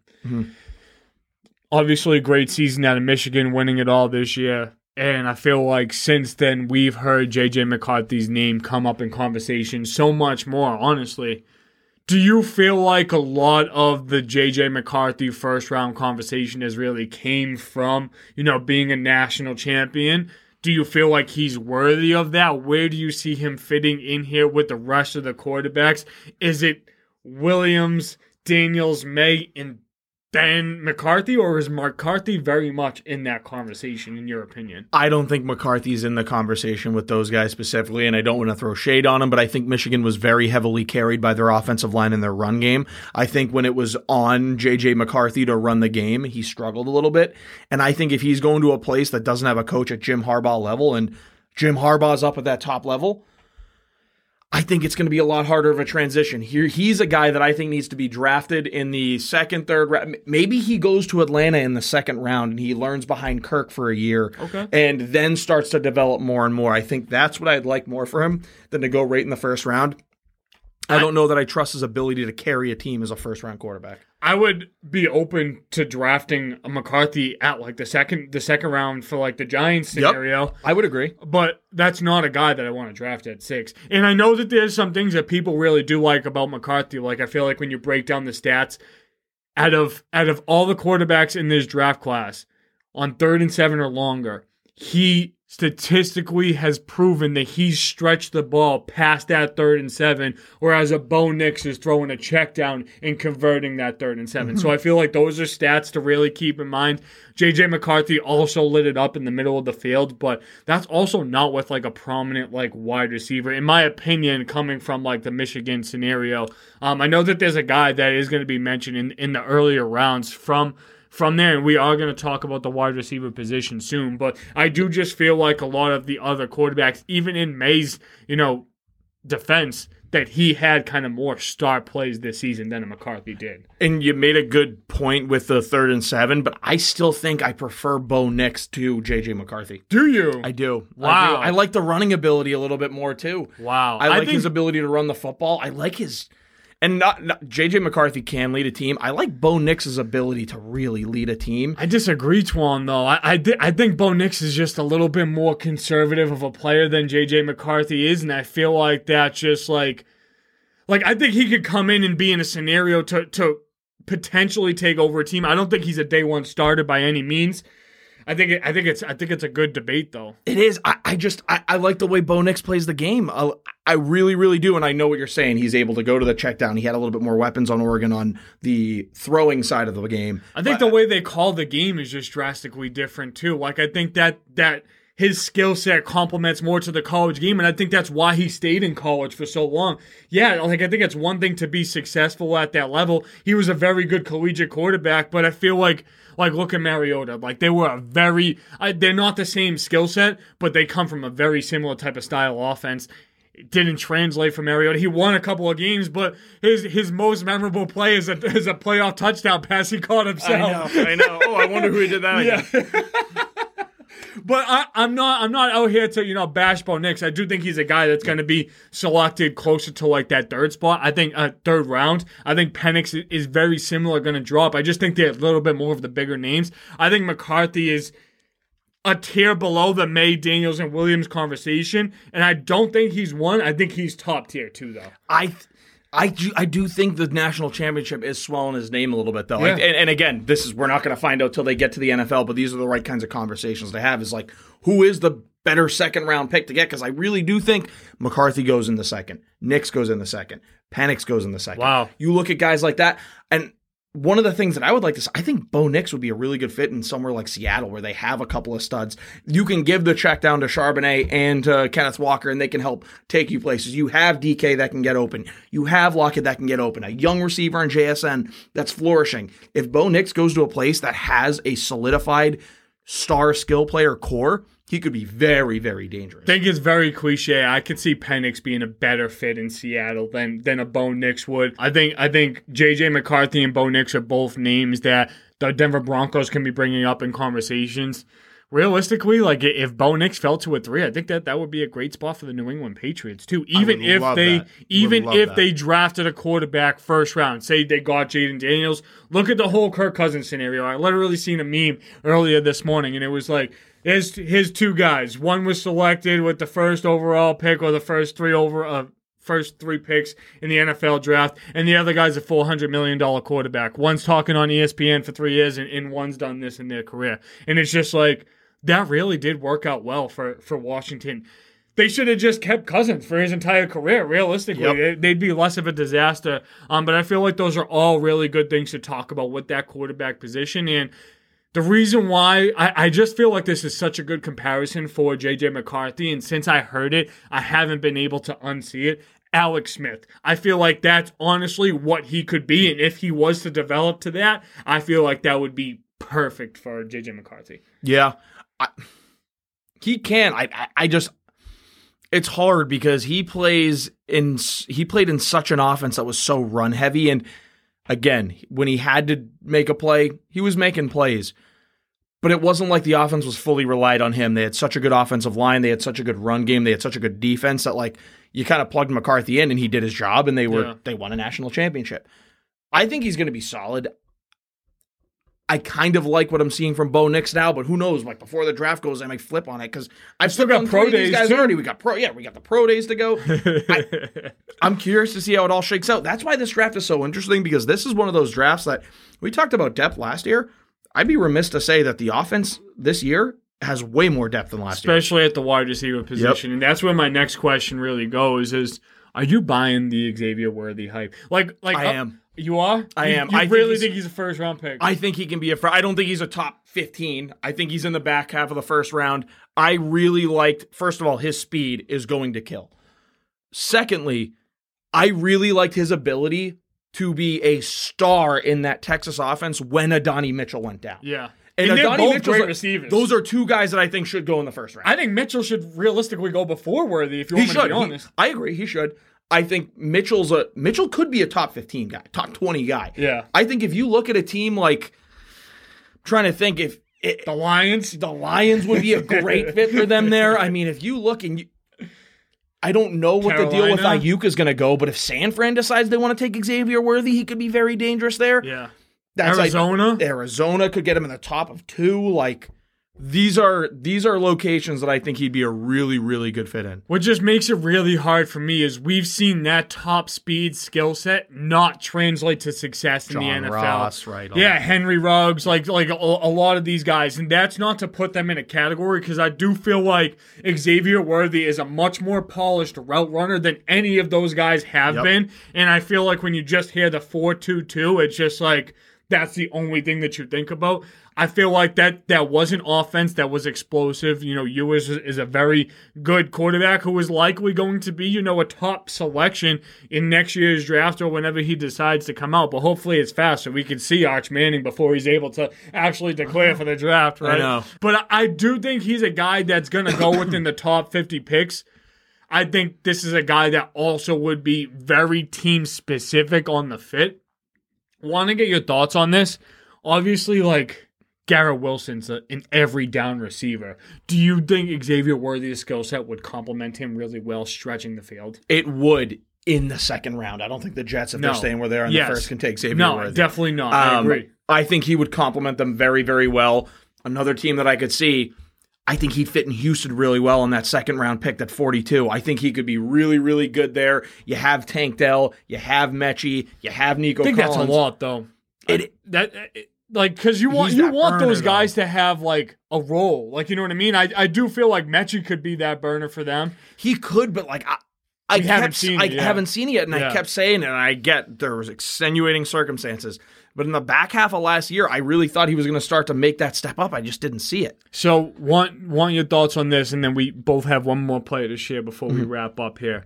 Obviously, a great season out of Michigan, winning it all this year. And I feel like since then, we've heard J.J. McCarthy's name come up in conversation so much more, honestly. Do you feel like a lot of the J.J. McCarthy first-round conversation has really came from, being a national champion? Do you feel like he's worthy of that? Where do you see him fitting in here with the rest of the quarterbacks? Is it Williams, Daniels, May, and Ben McCarthy, or is McCarthy very much in that conversation, in your opinion? I don't think McCarthy's in the conversation with those guys specifically, and I don't want to throw shade on him, but I think Michigan was very heavily carried by their offensive line and their run game. I think when it was on J.J. McCarthy to run the game, he struggled a little bit, and I think if he's going to a place that doesn't have a coach at Jim Harbaugh level, and Jim Harbaugh's up at that top level, I think it's going to be a lot harder of a transition. Here, he's a guy that I think needs to be drafted in the second, third round. Maybe he goes to Atlanta in the second round and he learns behind Kirk for a year and then starts to develop more and more. I think that's what I'd like more for him than to go right in the first round. I don't know that I trust his ability to carry a team as a first-round quarterback. I would be open to drafting a McCarthy at like the second round for like the Giants scenario. Yep, I would agree. But that's not a guy that I want to draft at 6. And I know that there's some things that people really do like about McCarthy. Like I feel like when you break down the stats, out of all the quarterbacks in this draft class, on 3rd and 7 or longer, he statistically has proven that he's stretched the ball past that 3rd and 7, whereas a Bo Nix is throwing a check down and converting that 3rd and 7. So I feel like those are stats to really keep in mind. J.J. McCarthy also lit it up in the middle of the field, but that's also not with like a prominent like wide receiver, in my opinion, coming from like the Michigan scenario. I know that there's a guy that is going to be mentioned in the earlier rounds from there, and we are going to talk about the wide receiver position soon, but I do just feel like a lot of the other quarterbacks, even in May's, defense, that he had kind of more star plays this season than McCarthy did. And you made a good point with the 3rd and 7, but I still think I prefer Bo Nix to J.J. McCarthy. Do you? I do. Wow. I like the running ability a little bit more, too. Wow. I like his ability to run the football. I like his... And not J.J. McCarthy can lead a team. I like Bo Nix's ability to really lead a team. I disagree, Twan, though. I think Bo Nix is just a little bit more conservative of a player than J.J. McCarthy is, and I feel like that just like I think he could come in and be in a scenario to potentially take over a team. I don't think he's a day one starter by any means. I think it's a good debate, though. It is. I like the way Bo Nix plays the game. I really, really do. And I know what you're saying. He's able to go to the check down. He had a little bit more weapons on Oregon on the throwing side of the game. I think the way they call the game is just drastically different, too. Like, I think that his skill set complements more to the college game, and I think that's why he stayed in college for so long. Yeah, like I think it's one thing to be successful at that level. He was a very good collegiate quarterback, but I feel like look at Mariota. Like they were they're not the same skill set, but they come from a very similar type of style offense. It didn't translate for Mariota. He won a couple of games, but his most memorable play is a playoff touchdown pass he caught himself. I know. Oh, I wonder who he did that against. But I'm not out here to bash Bo Nix. I do think he's a guy that's going to be selected closer to like that 3rd spot. I think 3rd round. I think Penix is very similar going to drop. I just think they're a little bit more of the bigger names. I think McCarthy is a tier below the May, Daniels, and Williams conversation, and I don't think he's one. I think he's top tier too, though. I do think the national championship is swelling his name a little bit, though. Yeah. And again, we're not going to find out till they get to the NFL, but these are the right kinds of conversations to have. Is like, who is the better second-round pick to get? Because I really do think McCarthy goes in the second. Nix goes in the second. Penix goes in the second. Wow. You look at guys like that, and one of the things that I would like to see, I think Bo Nix would be a really good fit in somewhere like Seattle where they have a couple of studs. You can give the check down to Charbonnet and Kenneth Walker, and they can help take you places. You have DK that can get open. You have Lockett that can get open. A young receiver in JSN that's flourishing. If Bo Nix goes to a place that has a solidified star skill player core, he could be very, very dangerous. I think it's very cliche. I could see Penix being a better fit in Seattle than a Bo Nix would. I think JJ McCarthy and Bo Nix are both names that the Denver Broncos can be bringing up in conversations. Realistically, like if Bo Nix fell to a 3, I think that would be a great spot for the New England Patriots too. Even if they drafted a quarterback first round, say they got Jaden Daniels. Look at the whole Kirk Cousins scenario. I literally seen a meme earlier this morning, and it was like, his two guys. One was selected with the first overall pick or the first three picks in the NFL draft, and the other guy's a $400 million quarterback. One's talking on ESPN for 3 years, and one's done this in their career. And it's just like, that really did work out well for Washington. They should have just kept Cousins for his entire career, realistically. They'd be less of a disaster. But I feel like those are all really good things to talk about with that quarterback position. And the reason why I just feel like this is such a good comparison for J.J. McCarthy, and since I heard it, I haven't been able to unsee it. Alex Smith. I feel like that's honestly what he could be, and if he was to develop to that, I feel like that would be perfect for J.J. McCarthy. Yeah. He can. I just, it's hard because he played in such an offense that was so run heavy, and again, when he had to make a play, he was making plays. But it wasn't like the offense was fully relied on him. They had such a good offensive line. They had such a good run game. They had such a good defense that like you kind of plugged McCarthy in and he did his job, and they won a national championship. I think he's going to be solid. I kind of like what I'm seeing from Bo Nix now, but who knows? Like before the draft goes, I might flip on it because I've still got pro days guys already. We got the pro days to go. I'm curious to see how it all shakes out. That's why this draft is so interesting, because this is one of those drafts that we talked about depth last year. I'd be remiss to say that the offense this year has way more depth than last year. Especially at the wide receiver position. Yep. And that's where my next question really goes is, are you buying the Xavier Worthy hype? Like I am. You are? I am. I really think he's a first-round pick. I think he can be I don't think he's a top 15. I think he's in the back half of the first round. I really liked, first of all, his speed is going to kill. Secondly, I really liked his ability to be a star in that Texas offense when Adonai Mitchell went down. Yeah. And they're both great receivers. Those are two guys that I think should go in the first round. I think Mitchell should realistically go before Worthy, if you want me to be honest. I agree, he should. I think Mitchell could be a top 15 guy, top 20 guy. Yeah. I think if you look at a team like, I'm trying to think if the Lions would be a great fit for them there. I mean, if you look and I don't know what the deal with Ayuk is going to go, but if San Fran decides they want to take Xavier Worthy, he could be very dangerous there. Yeah. That's Arizona? Arizona could get him in the top of 2. Like, these are locations that I think he'd be a really, really good fit in. What just makes it really hard for me is we've seen that top speed skill set not translate to success in the NFL. Ross, right? Yeah, Henry Ruggs, like a lot of these guys. And that's not to put them in a category, because I do feel like Xavier Worthy is a much more polished route runner than any of those guys have been. And I feel like when you just hear the 4-2-2, it's just like, that's the only thing that you think about. I feel like that was an offense that was explosive. You know, Ewers is a very good quarterback who is likely going to be, you know, a top selection in next year's draft or whenever he decides to come out. But hopefully it's fast so we can see Arch Manning before he's able to actually declare for the draft, right? I know. But I do think he's a guy that's going to go within the top 50 picks. I think this is a guy that also would be very team-specific on the fit. Want to get your thoughts on this? Obviously, like, Garrett Wilson's an every down receiver. Do you think Xavier Worthy's skill set would complement him really well stretching the field? It would in the second round. I don't think the Jets, if they're staying where they are in the first, can take Xavier Worthy. No, definitely not. I agree. I think he would complement them very, very well. Another team that I could see, I think he'd fit in Houston really well in that second round pick, that 42. I think he could be really, really good there. You have Tank Dell, you have Mechie, you have Nico Collins. I think that's a lot, though. Because you want those guys to have like a role. Like, you know what I mean? I do feel like Mechie could be that burner for them. He could, but like I haven't seen it yet, and I kept saying it, and I get there was extenuating circumstances. But in the back half of last year, I really thought he was going to start to make that step up. I just didn't see it. So, want your thoughts on this, and then we both have one more player to share before we wrap up here.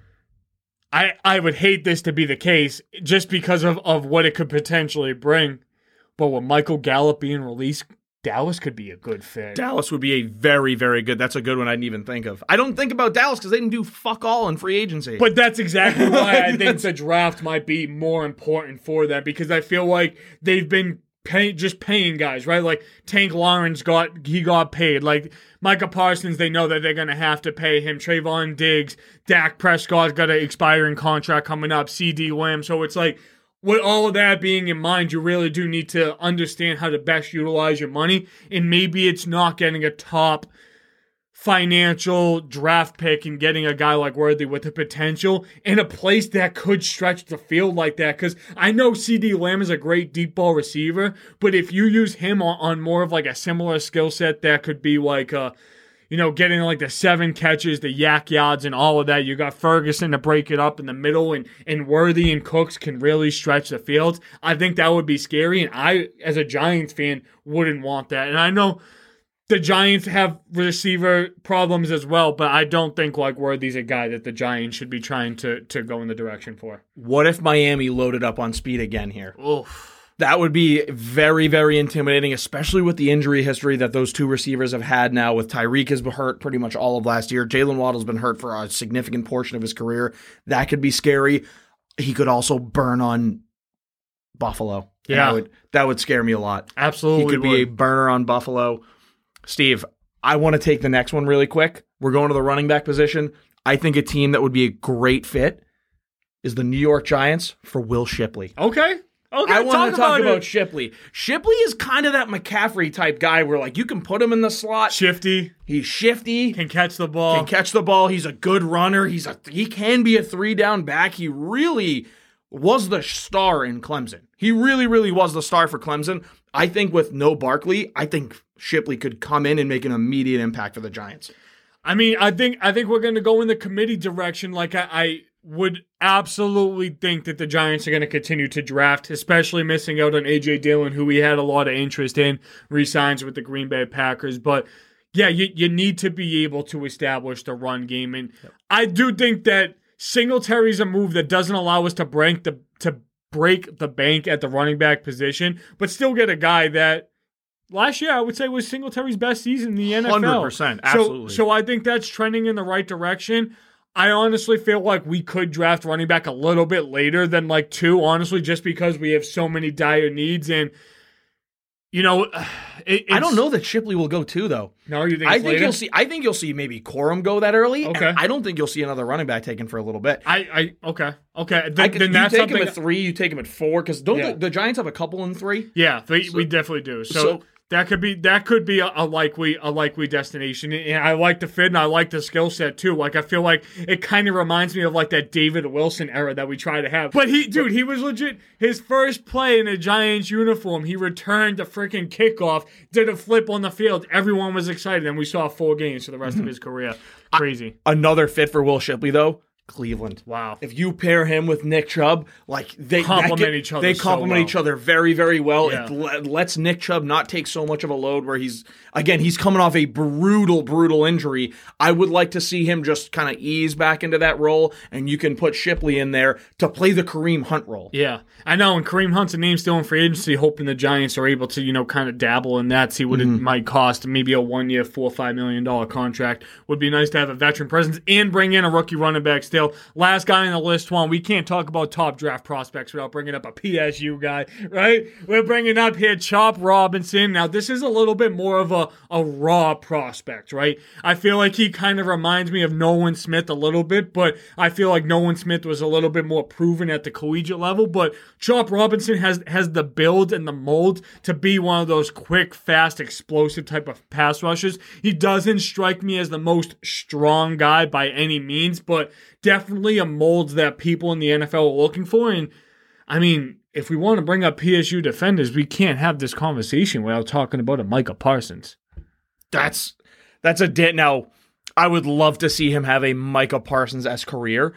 I would hate this to be the case just because of what it could potentially bring. But with Michael Gallup being released, Dallas could be a good fit. Dallas would be a very, very good. That's a good one I didn't even think of. I don't think about Dallas because they didn't do fuck all in free agency. But that's exactly why I think the draft might be more important for them, because I feel like they've been paying guys, right? Like Tank Lawrence got paid. Like Micah Parsons, they know that they're going to have to pay him. Trayvon Diggs, Dak Prescott's got an expiring contract coming up, CD Lamb. So it's like, with all of that being in mind, you really do need to understand how to best utilize your money. And maybe it's not getting a top financial draft pick and getting a guy like Worthy with the potential in a place that could stretch the field like that. Because I know CD Lamb is a great deep ball receiver, but if you use him on more of like a similar skill set that could be like getting like the 7 catches, the yak yards, and all of that. You got Ferguson to break it up in the middle, and Worthy and Cooks can really stretch the field. I think that would be scary, and I, as a Giants fan, wouldn't want that. And I know the Giants have receiver problems as well, but I don't think like Worthy's a guy that the Giants should be trying to go in the direction for. What if Miami loaded up on speed again here? Oof. That would be very, very intimidating, especially with the injury history that those two receivers have had now. With Tyreek has been hurt pretty much all of last year. Jalen Waddle's been hurt for a significant portion of his career. That could be scary. He could also burn on Buffalo. Yeah. That would scare me a lot. Absolutely. He could be a burner on Buffalo. Steve, I want to take the next one really quick. We're going to the running back position. I think a team that would be a great fit is the New York Giants for Will Shipley. Okay, I want to talk about it. Shipley. Shipley is kind of that McCaffrey type guy where like you can put him in the slot. Shifty. He's shifty. Can catch the ball. He's a good runner. He can be a 3-down back. He really was the star in Clemson. He really, really was the star for Clemson. I think with no Barkley, I think Shipley could come in and make an immediate impact for the Giants. I mean, I think we're going to go in the committee direction. Like I would absolutely think that the Giants are going to continue to draft, especially missing out on A.J. Dillon, who we had a lot of interest in, re-signs with the Green Bay Packers. But yeah, you need to be able to establish the run game. And I do think that Singletary's a move that doesn't allow us to break the bank at the running back position, but still get a guy that last year I would say was Singletary's best season in the NFL. 100%, absolutely. So I think that's trending in the right direction. I honestly feel like we could draft running back a little bit later than like 2, honestly, just because we have so many dire needs. And, I don't know that Shipley will go 2, though. No, you think I it's think later? I think you'll see maybe Corum go that early. Okay. I don't think you'll see another running back taken for a little bit. Okay. Then that's you take him something. at 3, you take him at 4, because don't the Giants have a couple in 3? Yeah, we definitely do. So that could be a likely destination. And I like the fit and I like the skill set too. Like I feel like it kind of reminds me of like that David Wilson era that we try to have. But he was legit. His first play in a Giants uniform, he returned the freaking kickoff, did a flip on the field. Everyone was excited, and we saw 4 games for the rest of his career. Crazy. Another fit for Will Shipley though. Cleveland. Wow. If you pair him with Nick Chubb, like they complement each other. They complement each other very, very well. Yeah. It lets Nick Chubb not take so much of a load where he's coming off a brutal injury. I would like to see him just kind of ease back into that role, and you can put Shipley in there to play the Kareem Hunt role. Yeah. I know, and Kareem Hunt's a name still in free agency, hoping the Giants are able to, kind of dabble in that, see what it might cost. Maybe a 1-year, $4 or $5 million contract. Would be nice to have a veteran presence and bring in a rookie running back still. Last guy on the list, Juan, we can't talk about top draft prospects without bringing up a PSU guy, right? We're bringing up here Chop Robinson. Now, this is a little bit more of a raw prospect, right? I feel like he kind of reminds me of Nolan Smith a little bit, but I feel like Nolan Smith was a little bit more proven at the collegiate level. But Chop Robinson has the build and the mold to be one of those quick, fast, explosive type of pass rushers. He doesn't strike me as the most strong guy by any means, but definitely a mold that people in the NFL are looking for. And I mean, if we want to bring up PSU defenders, we can't have this conversation without talking about a Micah Parsons. That's a dit. Now, I would love to see him have a Micah Parsons-esque career.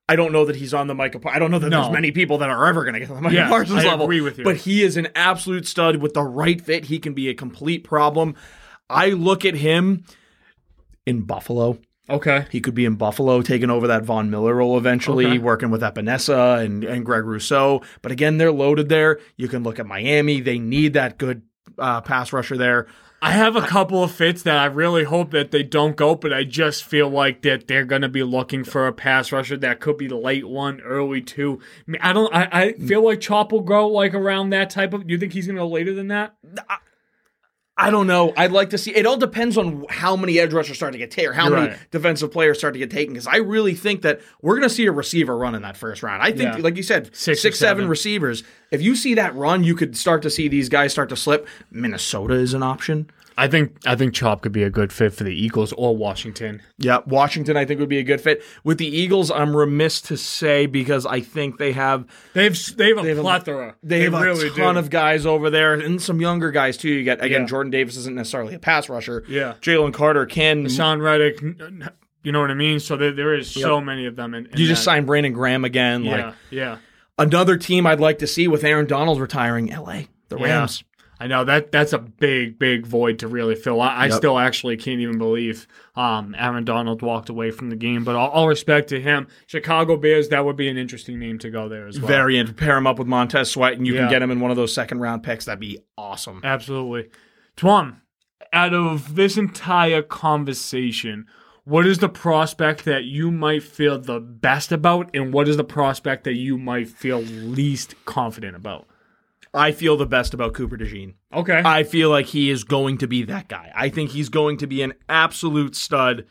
I don't know that he's on the Micah Parsons. I don't know that there's many people that are ever going to get to the Micah Parsons level. I agree with you. But he is an absolute stud with the right fit. He can be a complete problem. I look at him in Buffalo. Okay. He could be in Buffalo, taking over that Von Miller role eventually, working with Epinesa and Greg Rousseau. But again, they're loaded there. You can look at Miami. They need that good pass rusher there. I have a couple of fits that I really hope that they don't go, but I just feel like that they're going to be looking for a pass rusher that could be late 1, early 2. I feel like Chop will go like around that type of. Do you think he's going to go later than that? I don't know. I'd like to see. It all depends on how many edge rushers start to get taken, how many defensive players start to get taken. Because I really think that we're going to see a receiver run in that first round. I think, like you said, 6, 7 receivers. If you see that run, you could start to see these guys start to slip. Minnesota is an option. I think Chop could be a good fit for the Eagles or Washington. Yeah, Washington I think would be a good fit. With the Eagles, I'm remiss to say because I think they have a plethora. They have a ton of guys over there and some younger guys too. You get Jordan Davis isn't necessarily a pass rusher. Yeah, Jalen Carter can. Hassan Reddick, you know what I mean. So there is so many of them. You just signed Brandon Graham again. Yeah. Another team I'd like to see with Aaron Donald retiring, L.A. The Rams. I know that's a big void to really fill. I still actually can't even believe Aaron Donald walked away from the game, but all respect to him. Chicago Bears, that would be an interesting name to go there as well. Very, and pair him up with Montez Sweat, and you can get him in one of those second-round picks. That'd be awesome. Absolutely. Tuan, out of this entire conversation, what is the prospect that you might feel the best about, and what is the prospect that you might feel least confident about? I feel the best about Cooper DeJean. Okay. I feel like he is going to be that guy. I think he's going to be an absolute stud.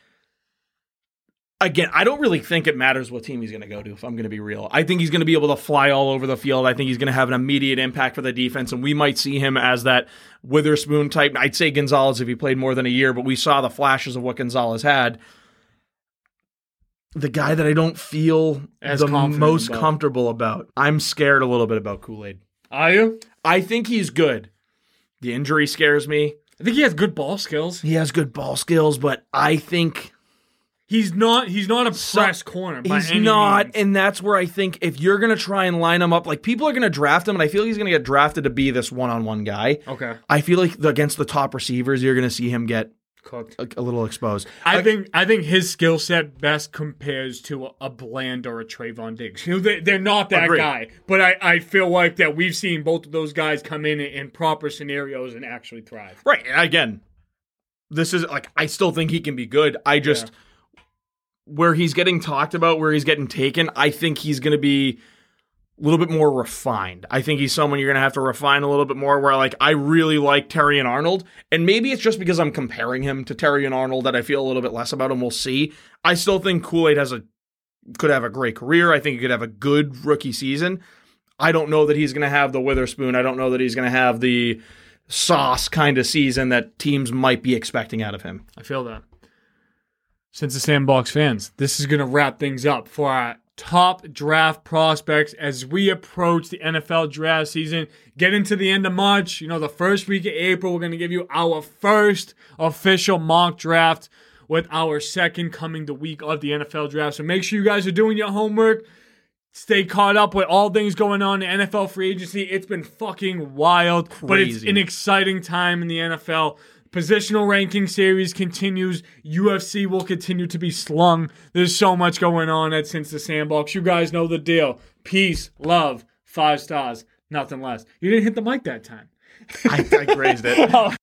Again, I don't really think it matters what team he's going to go to, if I'm going to be real. I think he's going to be able to fly all over the field. I think he's going to have an immediate impact for the defense, and we might see him as that Witherspoon type. I'd say Gonzalez if he played more than a year, but we saw the flashes of what Gonzalez had. The guy that I don't feel the most comfortable about. I'm scared a little bit about Kool-Aid. Are you? I think he's good. The injury scares me. I think he has good ball skills. He has good ball skills, but I think he's not a press corner by any means. And that's where I think if you're going to try and line him up, like people are going to draft him, and I feel he's going to get drafted to be this one-on-one guy. Okay. I feel like against the top receivers, you're going to see him get cooked, a little exposed. I think his skill set best compares to a Bland or a Trayvon Diggs. You know, they're not that guy, but I feel like that we've seen both of those guys come in proper scenarios and actually thrive. Right. And again, this is like I still think he can be good. I just where he's getting talked about, where he's getting taken, I think he's going to be a little bit more refined. I think he's someone you're going to have to refine a little bit more where like I really like Terrion Arnold, and maybe it's just because I'm comparing him to Terrion Arnold that I feel a little bit less about him. We'll see. I still think Kool-Aid could have a great career. I think he could have a good rookie season. I don't know that he's going to have the Witherspoon. I don't know that he's going to have the Sauce kind of season that teams might be expecting out of him. I feel that. Since the Sandbox fans, this is going to wrap things up for our top draft prospects as we approach the NFL draft season. Get into the end of March. You know, the first week of April, we're going to give you our first official mock draft with our second coming the week of the NFL draft. So make sure you guys are doing your homework. Stay caught up with all things going on in NFL free agency. It's been fucking wild, but it's an exciting time in the NFL. Positional ranking series continues. UFC will continue to be slung. There's so much going on at Since the Sandbox. You guys know the deal. Peace, love, 5 stars, nothing less. You didn't hit the mic that time. I grazed it.